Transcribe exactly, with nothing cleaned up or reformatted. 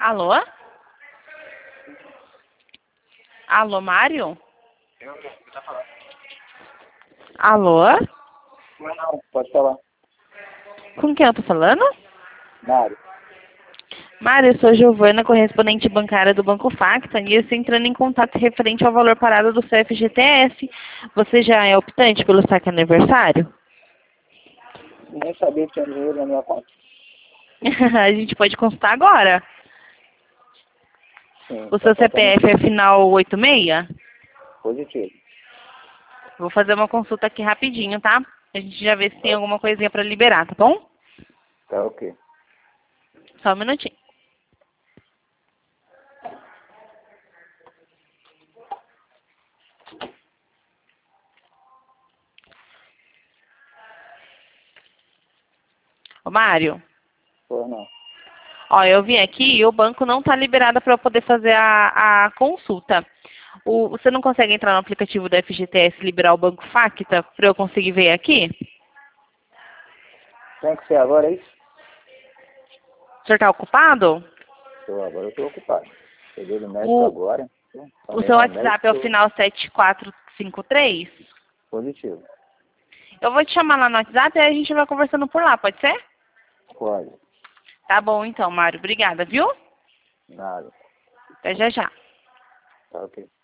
Alô? Alô, Mário? Eu não, tá falando. Alô? Não, não, pode falar. Com quem eu tô falando? Mário. Mário, eu sou Giovana, correspondente bancária do Banco Facta, e eu estou entrando em contato referente ao valor parado do seu F G T S. Você já é optante pelo saque aniversário? Nem sabia que tinha dinheiro na minha conta. A gente pode consultar agora. Sim, O tá seu C P F contando é final oito seis? positivo. Vou fazer uma consulta aqui rapidinho, tá? A gente já vê se tem alguma coisinha para liberar, tá bom? Tá ok. Só um minutinho. Ô, Mário, Por não. ó, eu vim aqui e o banco não está liberado para eu poder fazer a, a consulta. O, você não consegue entrar no aplicativo do F G T S e liberar o Banco Facta para eu conseguir ver aqui? Tem que ser agora, é isso? O senhor está ocupado? Tô, agora eu tô ocupado. Cheguei do médico O, agora. o Tomei seu remédio, WhatsApp é o tô final sete quatro cinco três? positivo. Eu vou te chamar lá no WhatsApp e a gente vai conversando por lá, pode ser? Pode. Tá bom então, Mário. Obrigada, viu? Nada. Até já já. Tá ok.